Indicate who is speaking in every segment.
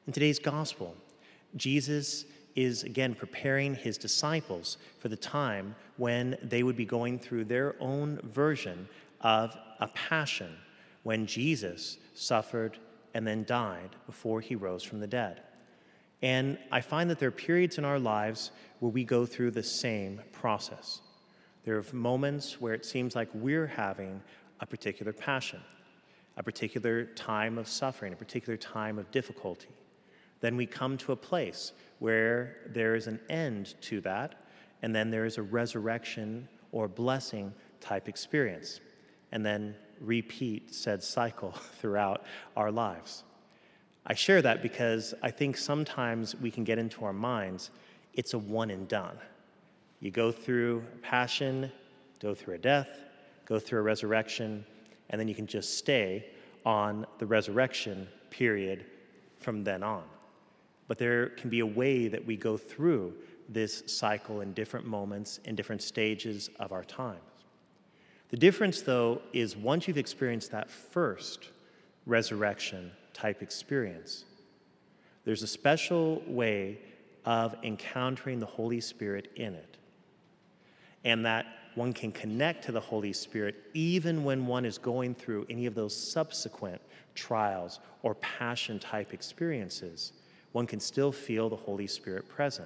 Speaker 1: In today's gospel, Jesus is again preparing his disciples for the time when they would be going through their own version of a passion, when Jesus suffered and then died before he rose from the dead. And I find that there are periods in our lives where we go through the same process. There are moments where it seems like we're having a particular passion, a particular time of suffering, a particular time of difficulty. Then we come to a place where there is an end to that, and then there is a resurrection or blessing type experience, and then repeat said cycle throughout our lives. I share that because I think sometimes we can get into our minds, it's a one and done. You go through a passion, go through a death, go through a resurrection, and then you can just stay on the resurrection period from then on. But there can be a way that we go through this cycle in different moments, in different stages of our times. The difference, though, is once you've experienced that first resurrection type experience, there's a special way of encountering the Holy Spirit in it. And that one can connect to the Holy Spirit even when one is going through any of those subsequent trials or passion type experiences. One can still feel the Holy Spirit present.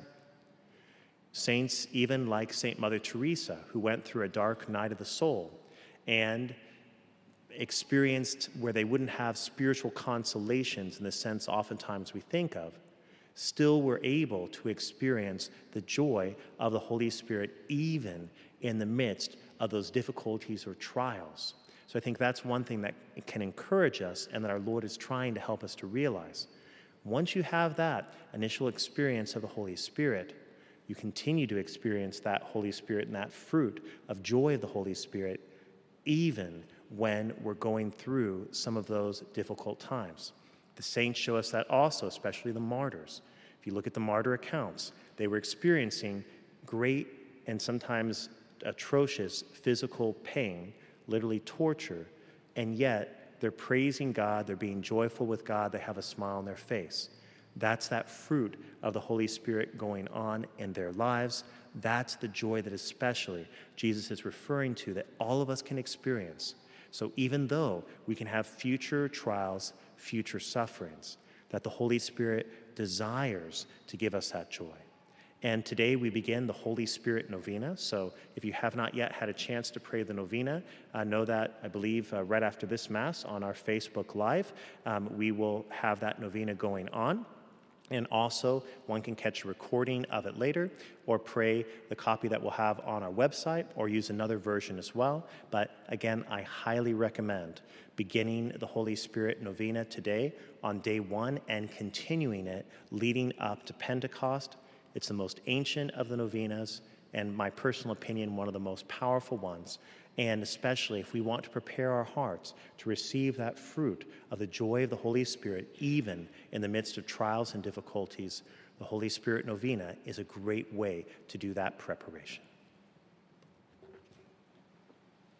Speaker 1: Saints, even like Saint Mother Teresa, who went through a dark night of the soul and experienced where they wouldn't have spiritual consolations in the sense oftentimes we think of, still were able to experience the joy of the Holy Spirit even in the midst of those difficulties or trials. So I think that's one thing that can encourage us and that our Lord is trying to help us to realize. Once you have that initial experience of the Holy Spirit, you continue to experience that Holy Spirit and that fruit of joy of the Holy Spirit even when we're going through some of those difficult times. The saints show us that also, especially the martyrs. If you look at the martyr accounts, they were experiencing great and sometimes atrocious physical pain, literally torture, and yet they're praising God, they're being joyful with God, they have a smile on their face. That's that fruit of the Holy Spirit going on in their lives. That's the joy that especially Jesus is referring to that all of us can experience. So even though we can have future trials, future sufferings, that the Holy Spirit desires to give us that joy. And today we begin the Holy Spirit Novena. So if you have not yet had a chance to pray the novena, know that I believe right after this Mass on our Facebook Live, we will have that novena going on. And also, one can catch a recording of it later or pray the copy that we'll have on our website or use another version as well. But again, I highly recommend beginning the Holy Spirit Novena today on day 1 and continuing it leading up to Pentecost. It's the most ancient of the novenas and, my personal opinion, one of the most powerful ones. And especially if we want to prepare our hearts to receive that fruit of the joy of the Holy Spirit, even in the midst of trials and difficulties, the Holy Spirit Novena is a great way to do that preparation.